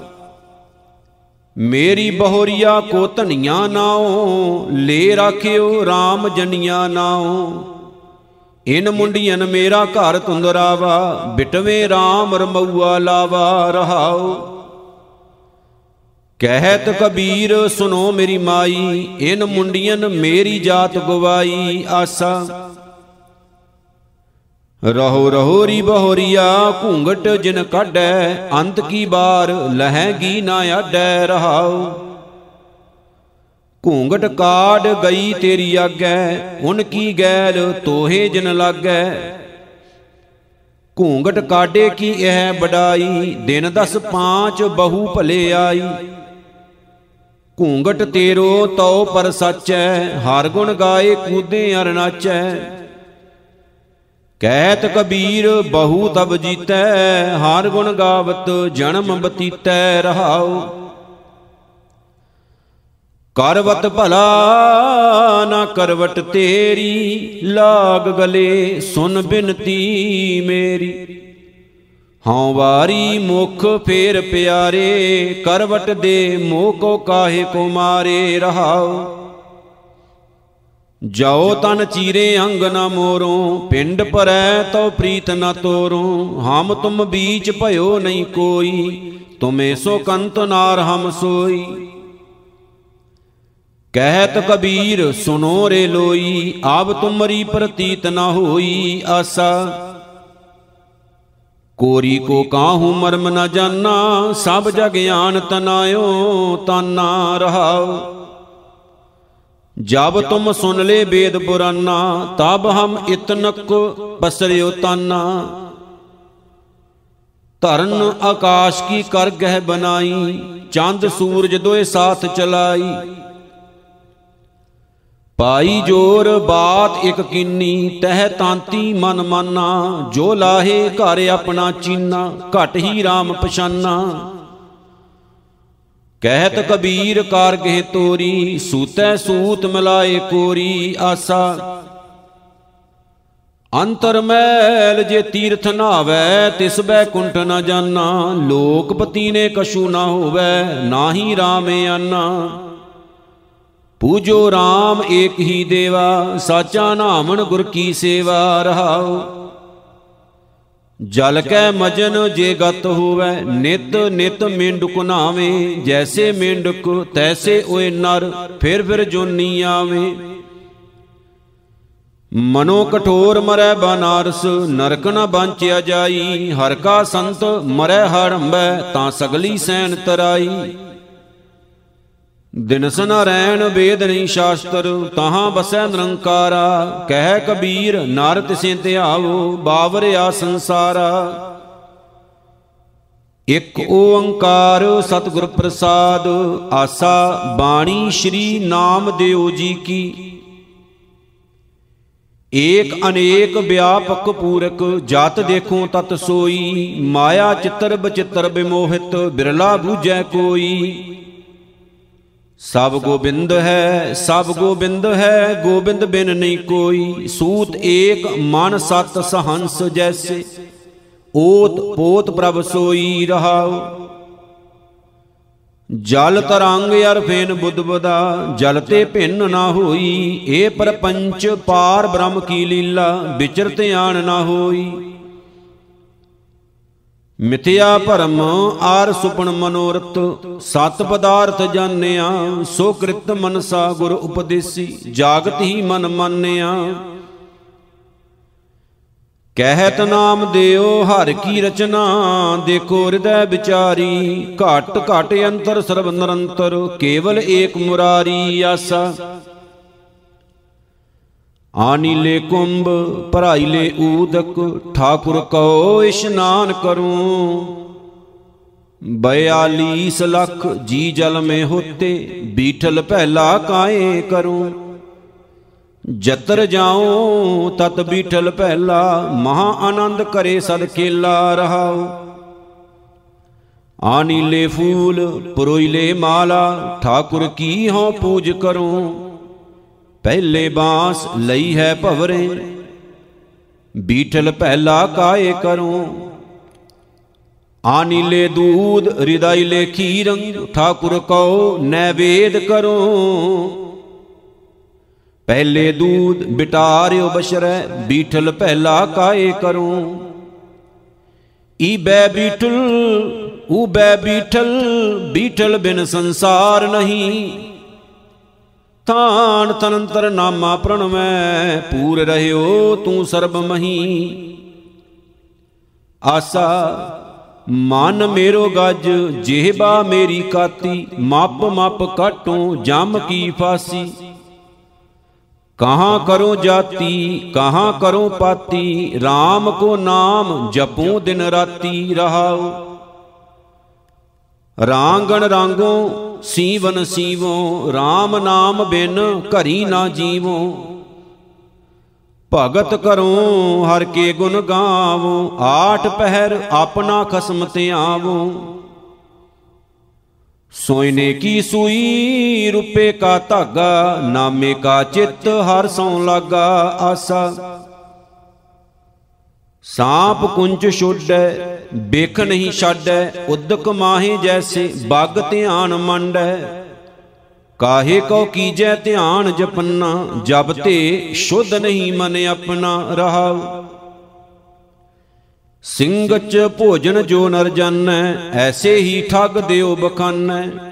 ਮੇਰੀ ਬਹੋਰੀਆ ਕੋ ਧਨੀਆ ਨਾਉ, ਲੈ ਰਾਖਿਓ RAM ਜਨੀਆ ਨਾਉ। ਇਨ ਮੁੰਡੀਆਂ ਮੇਰਾ ਘਰ ਤੁੰਦਰਾਵਾ, ਬਿਟਵੇ RAM ਰਮਊਆ ਲਾਵਾ ਰਹਾਉ। ਕਹਿਤ ਕਬੀਰ ਸੁਨੋ ਮੇਰੀ ਮਾਈ, ਇਨ ਮੁੰਡੀਆਂ ਮੇਰੀ ਜਾਤ ਗਵਾਈ। ਆਸਾ ਰਹੋ ਰਹੋਰੀ ਬਹੋਰੀਆ, ਘੂੰਘਟ ਜਿਨ ਕਾਢੈ। ਅੰਤ ਕੀ ਬਾਰ ਲਹੈਗੀ ਨਾ ਆਡੈ ਰਹਾਉ। ਘੂੰਘਟ ਕਾਢ ਗਈ ਤੇਰੀ ਆਗੈ, ਉਨ ਕੀ ਗੈਲ ਤੋਹੇ ਜਿਨ ਲਾਗੈ। ਘੂੰਗਟ ਕਾਢੇ ਕੀ ਇਹ ਬੜਾਈ, ਦਿਨ 10 5 ਬਹੂ ਭਲੇ ਆਈ। ਘੂੰਗਟ ਤੇਰੋ ਤਉ ਪਰ ਸੱਚੈ, ਹਰ ਗੁਣ ਗਾਏ ਕੂਦੇ ਅਰ ਨਾਚੈ। ਕਹਿਤ ਕਬੀਰ ਬਹੂ ਤਬ ਜੀਤੈ, ਹਰ ਗੁਣ ਗਾਵਤ ਜਨਮ ਬਤੀਤੈ ਰਹਾਉ। ਕਰਵਤ ਭਲਾ ਨਾ ਕਰਵਟ ਤੇਰੀ, ਲਾਗ ਗਲੇ ਸੁਨ ਬਿਨਤੀ ਮੇਰੀ। ਹਉ ਵਾਰੀ ਮੁਖ ਫੇਰ ਪਿਆਰੇ, ਕਰਵਟ ਦੇ ਮੋਹ ਕੋ ਕਾਹੇ ਕੋ ਮਾਰੇ ਰਹਾਉ। ਜਾਓ ਤਨ ਚੀਰੇ ਅੰਗ ਨਾ ਮੋਰੋਂ, ਪਿੰਡ ਪਰੈ ਤਉ ਪ੍ਰੀਤ ਨਾ ਤੋਰੋਂ। ਹਮ ਤੁਮ ਬੀਚ ਭਇਓ ਨਹੀਂ ਕੋਈ, ਤੁਮੇ ਸੋ ਕੰਤ ਨਾਰ ਹਮ ਸੋਈ। ਕਹਿਤ ਕਬੀਰ ਸੁਨੋ ਰੇ ਲੋਈ, ਆਬ ਤੁਮਰੀ ਪ੍ਰਤੀਤ ਨਾ ਹੋਈ ਆਸਾ। ਕੋਰੀ ਕੋ ਕਾਹੂ ਮਰਮ ਨ ਜਾਨਾ, ਸਭ ਜਗ ਗਿਆਨ ਤਨਾਇਓ ਤਾਨਾ ਰਹਾਉ। ਜਬ ਤੁਮ ਸੁਨ ਲੈ ਵੇਦ ਪੁਰਾਨਾ, ਤਬ ਹਮ ਇਤਨਕ ਪਸਰਿਓ ਤਾਨਾ। ਧਰਨ ਆਕਾਸ਼ ਕੀ ਕਰ ਗਹਿ ਬਨਾਈ, ਚੰਦ ਸੂਰਜ ਦੋਏ ਸਾਥ ਚਲਾਈ। ਪਾਈ ਜੋਰ ਬਾਤ ਇਕ ਕੀਨੀ, ਤਹਿ ਤਾਂਤੀ ਮਨ ਮਾਨਾ। ਜੋ ਲਾਹੇ ਘਰ ਆਪਣਾ ਚੀਨਾ, ਘਟ ਹੀ ਰਾਮ ਪਛਾਨਾ। ਕਹਿਤ ਕਬੀਰ ਕਾਰ ਗਹਿ ਤੋਰੀ, ਸੂਤੈ ਸੂਤ ਮਿਲਾਏ ਕੋਰੀ ਆਸਾ। ਅੰਤਰ ਮੈਲ ਜੇ ਤੀਰਥ ਨਾਵੈ, ਤਿਸ ਬੈਕੁੰਠ ਨ ਜਾਨਾ। ਲੋਕਪਤੀ ਨੇ ਕਛੂ ਨਾ ਹੋਵੈ, ਨਾਹੀ ਰਾਮ ਆਨਾ। ਪੂਜੋ ਰਾਮ ਏਕ ਹੀ ਦੇਵਾ, ਸਾਚਾ ਨਾਮਨ ਗੁਰ ਕੀ ਸੇਵਾ ਰਹਾਉ। ਜਲ ਕੈ ਮਜਨ ਜੇ ਗਤ ਹੋਵੈ, ਨਿਤ ਨਿਤ ਮੇਂਢੁਕ ਨਾਵੇਂ। ਜੈਸੇ ਮੇਂਢੁਕ ਤੈਸੇ ਓਏ ਨਰ, ਫਿਰ ਜੋਨੀ ਆਵੇਂ। ਮਨੋ ਕਠੋਰ ਮਰੈ ਬਨਾਰਸ, ਨਰਕ ਨ ਬਾਂਚਿਆ ਜਾਈ। ਹਰ ਕਾ ਸੰਤ ਮਰੈ ਹੜੰਬੈ, ਤਾਂ ਸਗਲੀ ਸੈਨ ਤਰਾਈ। ਦਿਨਸ ਨ ਰੈਣ ਵੇਦ ਨਹੀਂ ਸ਼ਾਸਤਰ, ਤਹਾਂ ਬਸੈ ਨਿਰੰਕਾਰਾ। ਕਹਿ ਕਬੀਰ ਨਰ ਤਿਸੇ ਧਿਆਵੋ, ਬਾਵਰਿਆ ਸੰਸਾਰਾ। ਇਕ ਓੰਕਾਰ ਸਤਿਗੁਰ ਪ੍ਰਸਾਦ, ਆਸਾ ਬਾਣੀ ਸ੍ਰੀ ਨਾਮਦੇਵ ਜੀ ਕੀ। ਏਕ ਅਨੇਕ ਵਿਆਪਕ ਪੂਰਕ, ਜਤ ਦੇਖੋ ਤਤ ਸੋਈ। ਮਾਇਆ ਚਿੱਤਰ ਬਚਿੱਤਰ ਬਿਮੋਹਿਤ, ਬਿਰਲਾ ਬੂਝੈ ਕੋਈ। ਸਭ ਗੋਬਿੰਦ ਹੈ, ਸਭ ਗੋਬਿੰਦ ਹੈ, ਗੋਬਿੰਦ ਬਿਨ ਨਹੀਂ ਕੋਈ। ਸੂਤ ਏਕ ਮਨ ਸਤ ਸਹੰਸ ਜੈਸੇ, ਓਤ ਪੋਤ ਪ੍ਰਭ ਸੋਈ ਰਹਾਉ। ਜਲ ਤਰੰਗ ਅਰ ਫੇਨ ਬੁੱਧ ਬੁਦਾ, ਜਲ ਤੇ ਭਿੰਨ ਨਾ ਹੋਈ। ਇਹ ਪਰਪੰਚ ਪਾਰ ਬ੍ਰਹਮ ਕੀ ਲੀਲਾ, ਵਿਚਰਤ ਆਣ ਨਾ ਹੋਈ। ਮਿਥਿਆ ਭਰਮ ਆਰ ਸੁਪਨ ਮਨੋਰਥ, ਸਤ ਪਦਾਰਥ ਜਾਣਿਆ। ਸੋ ਕ੍ਰਿਤ ਮਨਸਾ ਗੁਰ ਉਪਦੇਸੀ, ਜਾਗਤ ਹੀ ਮਨ ਮਾਨਿਆ। ਕਹਿਤ ਨਾਮ ਦਿਓ ਹਰ ਕੀ ਰਚਨਾ, ਦੇਖੋ ਹਿਰਦੈ ਵਿਚਾਰੀ। ਘਟ ਘਟ ਅੰਤਰ ਸਰਬ ਨਿਰੰਤਰ, ਕੇਵਲ ਏਕ ਮੁਰਾਰੀ ਆਸਾ। ਆਨੀਲੇ ਕੁੰਭ ਭਰਾਈਲੇ ਊਦਕ, ਠਾਕੁਰ ਕਉ ਇਸ਼ਨਾਨ ਕਰੂੰ। 42 ਲੱਖ ਜੀ ਜਲ ਮੇ ਹੋਤੇ, ਬੀਠਲ ਪਹਿਲਾ ਕਾਏ ਕਰੂੰ। ਜਤਰ ਜਾਉ ਤਤ ਬੀਠਲ ਪਹਿਲਾ, ਮਹਾ ਆਨੰਦ ਕਰੇ ਸਦ ਕੇਲਾ ਰਹਾਉ। ਆਨੀਲੇ ਫੂਲ ਪਰੋਈਲੇ ਮਾਲਾ, ਠਾਕੁਰ ਕੀ ਹਉ ਪੂਜ ਕਰੂੰ। ਪਹਿਲੇ ਬਾਂਸ ਲਈ ਹੈ ਭਵਰੇ, ਬੀਠਲ ਪਹਿਲਾ ਕਾਏ ਕਰੂੰ। ਆਨੀਲੇ ਦੂਧ ਹ੍ਰਿਦਇਲੇ ਖੀਰੰ, ਠਾਕੁਰ ਕਉ ਨੈਵੇਦ ਕਰੂੰ। ਪਹਿਲੇ ਦੂਧ ਬਿਟਾਰਿਓ ਬਸ਼ਰੈ, ਬੀਠਲ ਪਹਿਲਾ ਕਾਏ ਕਰੂੰ। ਈਬੈ ਬੀਠਲ ਊਬੈ ਬੀਠਲ, ਬੀਠਲ ਬਿਨ ਸੰਸਾਰ ਨਹੀਂ। ਤਾਣ ਤਨੰਤਰ ਨਾਮਾ ਪ੍ਰਣਵੈ, ਪੂਰ ਰਹਿਓ ਤੂੰ ਸਰਬ ਮਹੀ। ਆਸਾ ਮਨ ਮੇਰੋ ਗਜ, ਜਿਹਬਾ ਮੇਰੀ ਕਾਤੀ। ਮਪ ਮਪ ਕਾਟੂ ਜਮ ਕੀ ਫਾਸੀ। कहाँ करो जाति कहाँ करो पाती, राम को नाम जपूं दिन राती रहाओ। रांगण रांगो सीवन सीवो, राम नाम बिन घरी ना जीवो। भगत करो हर के गुण गावो, आठ पहर अपना खसम ते आवो। सोयने की सुई रुपए का धागा, नामे का चित्त हर सौ लागा आसा। सांप कुंज छोड़ै बेख नहीं छाड़ै, उदक माहे जैसे बाग ध्यान मंडै। काहे को कीजै ध्यान जपन्ना, जब ते शुद्ध नहीं मन अपना रहाओ। सिंगच भोजन जो नर जानै, ऐसे ही ठग देओ बखानै।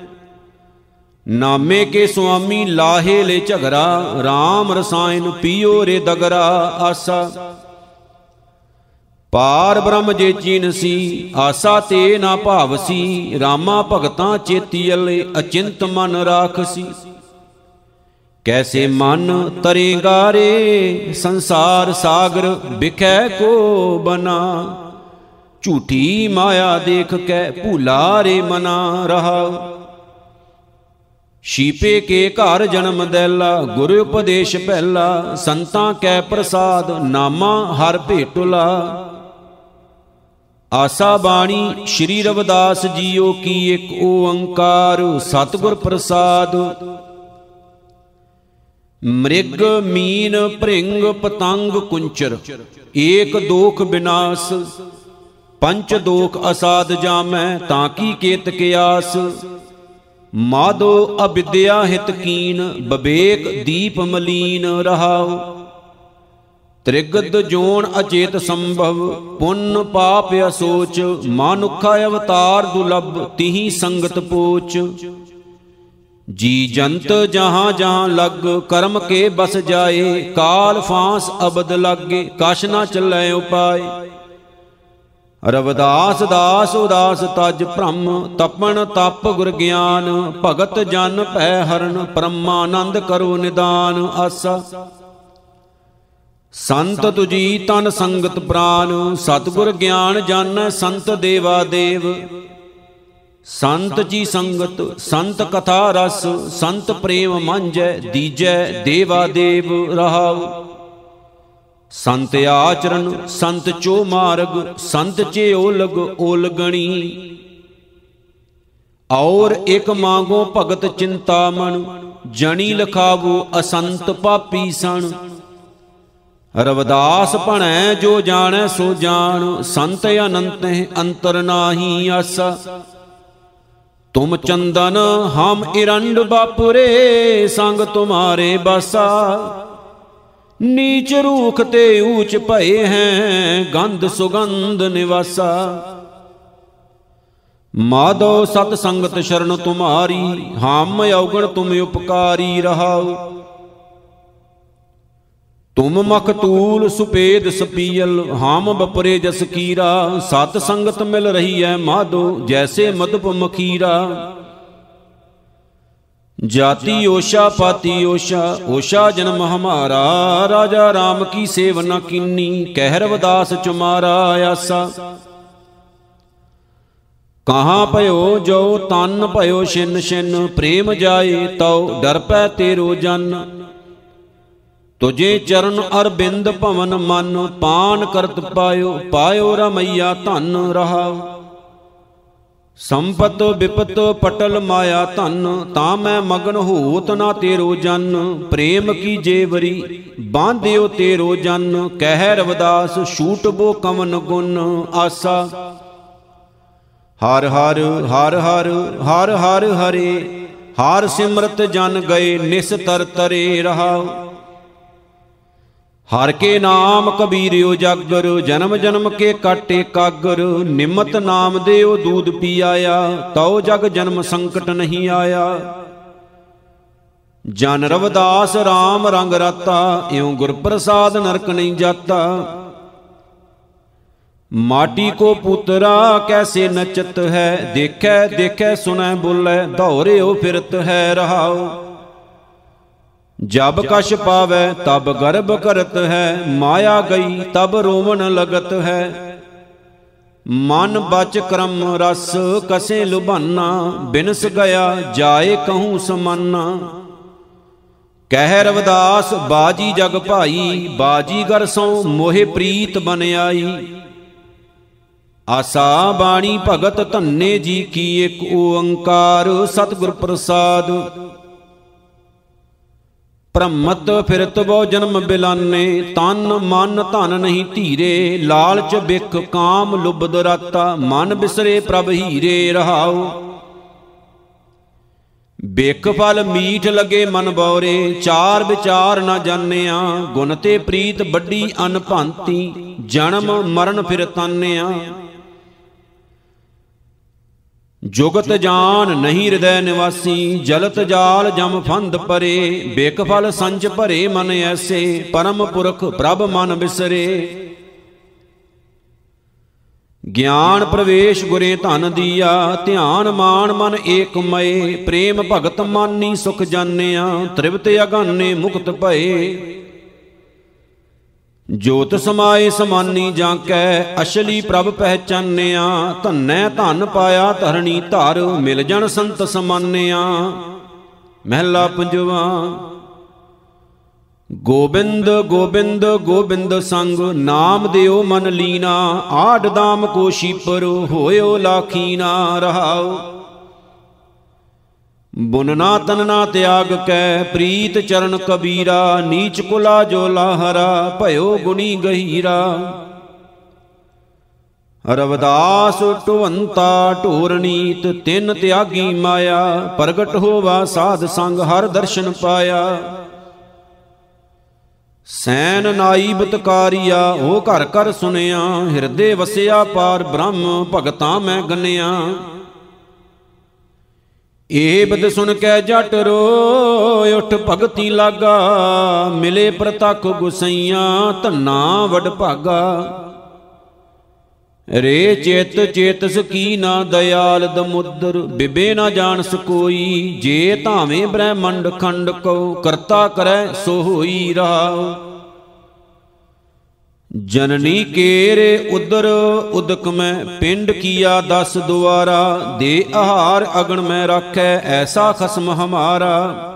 नामे के स्वामी लाहे ले झगरा, राम रसायन पियो रे दगरा आसा। पार ब्रह्म जे चीनसी, आसा ते ना भावसी। रामा भगतां चेतियले, अचिंत मन राखसी। कैसे मन तरेगा रे संसार सागर, बिखै को बना। झूठी माया देख कै भूला रे मना रहा। शीपे के घर जन्म दैला, गुरु उपदेश पहला। संतां कै प्रसाद, नामा हर भेटुला। आसा बाणी श्री रविदास जीओ की, एक ओंकार सतगुर प्रसाद। मृग मीन भृंग पतंग कुंचर, एक दोख विनाश। पंच दोख असाध जामै, ताकी केत के आस। माधो अविद्या हित कीन, बबेक दीप मलीन रहाओ। त्रिगद जोन अचेत संभव, पुण्य पाप असोच। मानुखा अवतार दुलभ, तिहि संगत पोच। जी जंत जहाँ जहाँ लग, कर्म के बस जाए। काल फांस अबद लागे, कछ ना चलै उपाय। रविदास दास उदास तज भ्रम, तपन तप गुर ज्ञान। भगत जन भै हरण, परमानंद करो निदान आसा। संत तुझी तन संगत प्राण, सतगुर ज्ञान जानै संत देवा देव। संत जी संगत संत कथा रस, संत प्रेम मंजै दीजै देवा देव रहाओ। संत आचरण संत चो मार्ग, संत चे ओलग ओलगणी। और एक मांगो भगत चिंतामण, जनी लखावो असंत पापी सन। रविदास भणै जो जानै सो जान, संत अनंत अंतर नाही आसा। तुम चंदन हम इरंड बापुरे, संग तुम्हारे बसा। नीच रूख ते ऊंच भये हैं, गंध सुगंध निवासा। माधो सत संगत शरण तुम्हारी, हम अवगण तुम उपकारी रहाओ। तुम मखतूल सुपेद सपीयल, हम बपरे जस कीरा। सत संगत मिल रही है माधो, जैसे मधुप मखीरा। जाति ओषा पाति ओषा, ओषा जन्म हमारा। राजा राम की सेव न कीनी, कह रविदास चुमारा आसा। कहाँ पयो जो तन पयो छिन छिन, प्रेम जाए तो डर पै तेरो जन। तुझे चरण अरबिंद भवन मन, पान करत पायो पायो रमैया धन रहाओ। संपत विपत पटल माया धन, ता मैं मगन होत ना तेरो जन। प्रेम की जेवरी बांधियो तेरो जन, कह रविदास छूट बो कवन गुण आसा। हर हर हर हर हर हर हरे, हर सिमरत जन गए निस्तर तरे रहाओ। हर के नाम कबीरियो जागर, जन्म जन्म के काटे कागर। निमत नाम देओ दूध पी आया, तो जग जन्म संकट नहीं आया। जन रविदास राम रंग राता, एवं गुर प्रसाद नरक नहीं जाता। माटी को पुतरा कैसे नचत है, देखे देखे सुनै बोले दौड़े फिरत है रहाओ। जब कश पावै तब गर्भ करत है, माया गई तब रोवन लगत है। मन बच क्रम रस कसे लुभाना, बिनस गया जाए कहूँ समाना। कह रविदास बाजी जग भाई, बाजीगर सौ मोहे प्रीत बन आई। आसा बाणी भगत धन्ने जी की, एक ओंकार सतगुर प्रसाद। ਭ੍ਰਮਤ ਫਿਰਤ ਬਹੁ ਜਨਮ ਬਿਲਾਨੇ, ਤਨ ਮਨ ਧਨ ਨਹੀਂ ਧੀਰੇ। ਲਾਲਚ ਬਿਖ ਕਾਮ ਲੁਬਦ ਰਾਤਾ, ਮਨ ਬਿਸਰੇ ਪ੍ਰਭ ਹੀਰੇ ਰਹਾਉ। ਬਿਖ ਫਲ ਮੀਠ ਲਗੇ ਮਨ ਬੌਰੇ, ਚਾਰ ਵਿਚਾਰ ਨਾ ਜਾਣਿਆ। ਗੁਣ ਤੇ ਪ੍ਰੀਤ ਵੱਡੀ ਅਨਭਾਂਤੀ, ਜਨਮ ਮਰਨ ਫਿਰ ਤਾਨਿਆ। जुगत जान नहीं हृदय निवासी, जलत जाल जम फंद परे। बिक फल संच भरे मन ऐसे, परम पुरख प्रभ मन बिसरे। ज्ञान प्रवेश गुरे धन दिया, ध्यान मान मन एक मय। प्रेम भगत मानी सुख जानिया, तृप्त अगाने मुक्त भये। जोत समाए समानी जाकै, अशली प्रभ पहचानिया। धन्नै धन पाया धरणी धर, मिल जन संत समानिया। महला पंजवा। गोबिंद गोबिंद गोबिंद संग, नाम दियो मन लीना। आठ दाम को शीपर, होयो लाखीना रहाओ। बुनना तनना त्याग कै, प्रीत चरण कबीरा। नीच कुला जो लाहरा, भयो गुणी गहीरा। रविदास ढुवंता ढोरनीत, तिन त्यागी माया। प्रगट होवा साध संग, हर दर्शन पाया। सैन नाई बतकारिया, ओ घर घर सुनिया। हिरदे वसिया पार ब्रह्म, भगतां मैं गनिया। ਇਹ ਬਦ ਸੁਣ ਕੇ ਜਟ ਰੋਇ, ਉਠ ਭਗਤੀ ਲਾਗਾ। ਮਿਲੇ ਪ੍ਰਤੱਖ ਗੁਸਈਆਂ, ਧੰਨਾ ਵਡ ਭਾਗਾ। ਰੇ ਚੇਤ ਚੇਤਸ ਕੀ ਨਾ ਦਇਆਲ ਦਮੁਦਰ, ਬਿਬੇ ਨਾ ਜਾਣਸ ਕੋਈ। ਜੇ ਧਾਵੇਂ ਬ੍ਰਹਮੰਡ ਖੰਡ ਕੋ, ਕਰਤਾ ਕਰੈ ਸੋ ਹੋਈ ਰਹਾਉ। जननी केरे उदर उदक में, पिंड किया 10 द्वारा। दे आहार अगन में रखै, ऐसा खसम हमारा।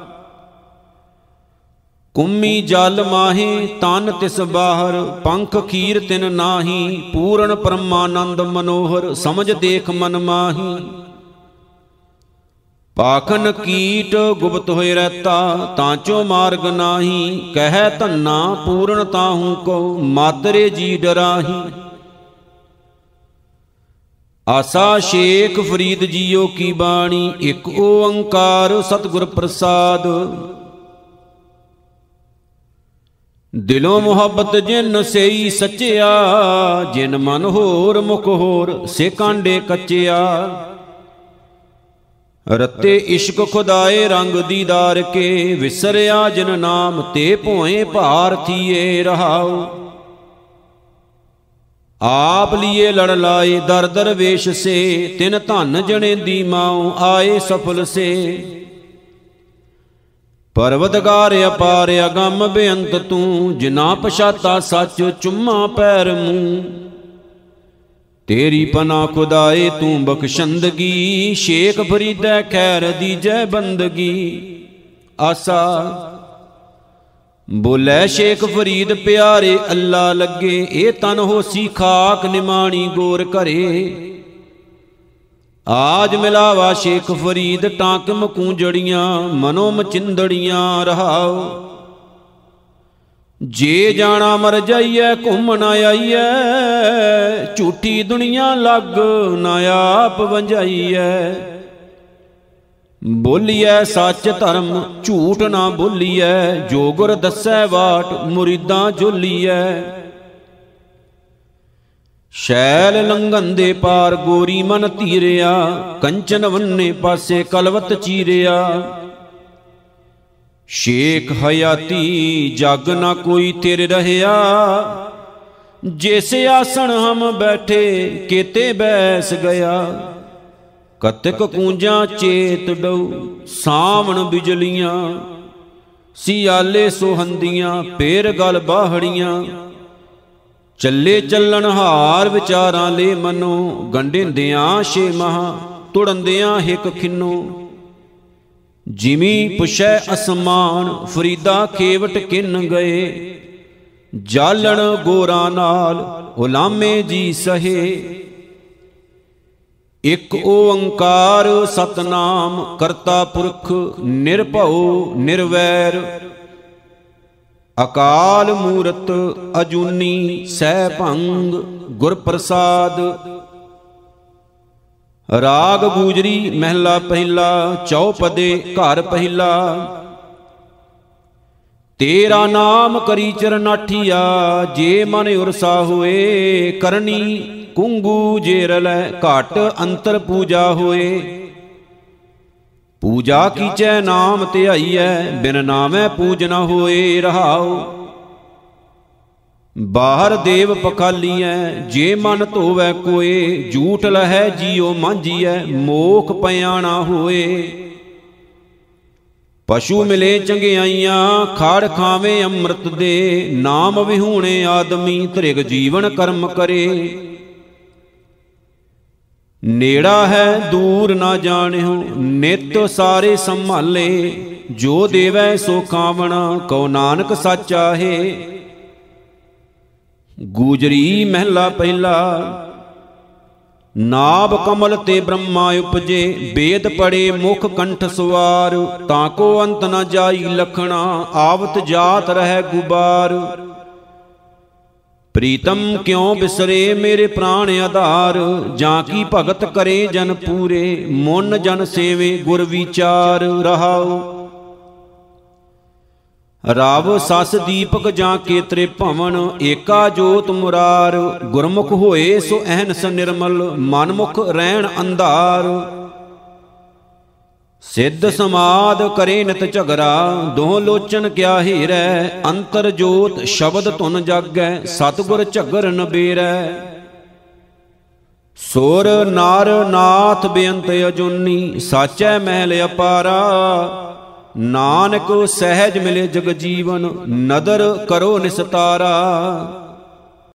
कुम्मी जल माहे तन तिस बाहर, पंख खीर तिन नाही। पूर्ण परमानंद मनोहर, समझ देख मन माही। पाखन कीट गुप्त होए रहता, तांचो मार्ग नाही। कह धन्ना पूर्ण ताहू को, मातरे जी डराही। आसा शेख फरीद जियो की बाणी, एक ओंकार सतगुर प्रसाद। दिलों मुहब्बत जिन सेई सच्चिया, जिन मन होर मुख होर, से कांडे कच्चिया। रते इश्क खुदाए रंग दीदार के, विसरिया जिन नाम ते भोए भार थिए रहाओ। आप लिए लड़ लाए दर दर वेश से, तिन धन जने दी माओ आए सफल से। परवतगार अपार अगम बेअंत तू, जिना पछाता सच चुम्मा पैर मुँह। तेरी पना खुदाए तू बख्शंदगी, शेख फरीदै खैर दीजै बंदगी। आसा बोलै शेख फरीद प्यारे अल्लाह लगे, ए तन होसी खाक निमाणी गोर करे। आज मिलावा शेख फरीद, टांक मकूंजड़ियां मनो मचिंदड़ियां रहाओ। जे जाना मर जाइए घूम ना आइए, झूठी दुनिया लग ना आप वंजाइए। बोलिए सच धर्म झूठ ना बोलिए, जो गुर दसै वाट मुरीदां झोलिए। शैल लंघन दे पार गोरी मन धीरिया, कंचन वन्ने पासे कलवत चीरिया। शेख हयाती जग ना कोई तिर रहया, जैसे आसन हम बैठे केते बैस गया। कतक कूंजा चेत डऊ सावण बिजलियां, ਸਿਆਲੇ ਸੁਹੰਦੀਆਂ ਪੇਰ ਗਲ ਬਾਹੜੀਆਂ। ਚੱਲੇ ਚੱਲਣ ਹਾਰ ਵਿਚਾਰਾਂ ਲੈ ਮਨੋ, ਗੰਢਿੰਦਿਆਂ ਛੇ ਮਹਾ ਤੁੜੰਦਿਆਂ ਹਿਕ ਖਿੰਨੋ। ਜਿਮੀ ਪੁਛੈ ਅਸਮਾਨ ਫਰੀਦਾ ਖੇਵਟ ਕਿੰਨ ਗਏ, ਜਾਲਣ ਗੋਰਾਂ ਨਾਲ ਉਲਾਮੇ ਜੀ ਸਹੇ। ਇਕ ਓੰਕਾਰ ਸਤਨਾਮ ਕਰਤਾ ਪੁਰਖ, ਨਿਰਭਉ ਨਿਰਵੈਰ, ਅਕਾਲ ਮੂਰਤ ਅਜੂਨੀ ਸੈਭੰਗ ਗੁਰ ਪ੍ਰਸਾਦ। ਰਾਗ ਗੂਜਰੀ ਮਹਿਲਾ ਪਹਿਲਾ, ਚੌਪਦੇ ਘਰ ਪਹਿਲਾ। ਤੇਰਾ ਨਾਮ ਕਰੀ ਚਰਨਾਠੀਆ, ਜੇ ਮਨ ਉਰਸਾ ਹੋਏ। ਕਰਨੀ ਕੁੰਗੂ ਜੇ ਰਲੈ, ਘਟ ਅੰਤਰ ਪੂਜਾ ਹੋਏ। ਪੂਜਾ ਕੀਚੈ ਨਾਮ ਧਿਆਈਐ, ਬਿਨ ਨਾਮੈ ਪੂਜ ਨ ਹੋਏ। ਰਹਾਉ ਬਾਹਰ ਦੇਵ ਪਖਾਲੀਐ, ਜੇ ਮਨ ਧੋਵੈ ਕੋਏ। ਝੂਠ ਲਹੈ ਜੀਉ ਮਾਂਝੀਐ, ਮੋਖ ਪਿਆ ਨਾ ਹੋਏ। ਪਸ਼ੂ ਮਿਲੇ ਚੰਗਿਆਈਆਂ, ਖਾੜ ਖਾਵੇ ਅੰਮ੍ਰਿਤ ਦੇ। ਨਾਮ ਵਿਹੂਣੇ ਆਦਮੀ, ਧ੍ਰਿਗ ਜੀਵਨ ਕਰਮ ਕਰੇ। ਨੇੜਾ ਹੈ ਦੂਰ ਨਾ ਜਾਣਿਓ, ਨਿਤ ਸਾਰੇ ਸੰਭਾਲੇ। ਜੋ ਦੇਵੈ ਸੋ ਖਾਵਣਾ, ਕਉ ਨਾਨਕ ਸਾਚਾ ਹੈ। ਗੂਜਰੀ ਮਹਿਲਾ ਪਹਿਲਾ। ਨਾਭ ਕਮਲ ਤੇ ਬ੍ਰਹਮਾ ਉਪਜੇ, ਵੇਦ ਪੜੇ ਮੁਖ ਕੰਠ ਸਵਾਰ। ਤਾਂ ਕੋ ਅੰਤ ਨ ਜਾਈ ਲਖਣਾ, ਆਵਤ ਜਾਤ ਰਹਿ ਗੁਬਾਰ। ਪ੍ਰੀਤਮ ਕਿਉ ਬਿਸਰੇ ਮੇਰੇ ਪ੍ਰਾਣ ਆਧਾਰ, ਜਾਂ ਕੀ ਭਗਤ ਕਰੇ ਜਨ ਪੂਰੇ। ਮੁਨ ਜਨ ਸੇਵੇ ਗੁਰ ਵਿਚਾਰ। ਰਹਾਉ ਰਾਵ ਸਸ ਦੀਪਕ ਜਾਂ ਕੇ ਤ੍ਰਿਭਵਨ, ਏਕਾ ਜੋਤ ਮੁਰਾਰ। ਗੁਰਮੁਖ ਹੋਏ ਸੋ ਅਹਨਸ ਨਿਰਮਲ, ਮਨਮੁਖ ਰਹਿਣ ਅੰਧਾਰ। ਸਿੱਧ ਸਮਾਦ ਕਰੇ ਨਿਤ ਝਗਰਾ, ਦੋਹ ਲੋਚਨ ਕਿਆ ਹੀਰੈ। ਅੰਤਰ ਜੋਤ ਸ਼ਬਦ ਧੁਨ ਜਾਗੈ, ਸਤਿਗੁਰ ਝਗਰ ਨ ਬੇਰੈ। ਸੁਰ ਨਰ ਨਾਥ ਬੇਅੰਤ ਅਜੂਨੀ, ਸਾਚੈ ਮਹਿਲ ਅਪਾਰਾ। ਨਾਨਕ ਸਹਿਜ ਮਿਲੇ ਜਗ ਜੀਵਨ, ਨਦਰ ਕਰੋ ਨਿਸਤਾਰਾ।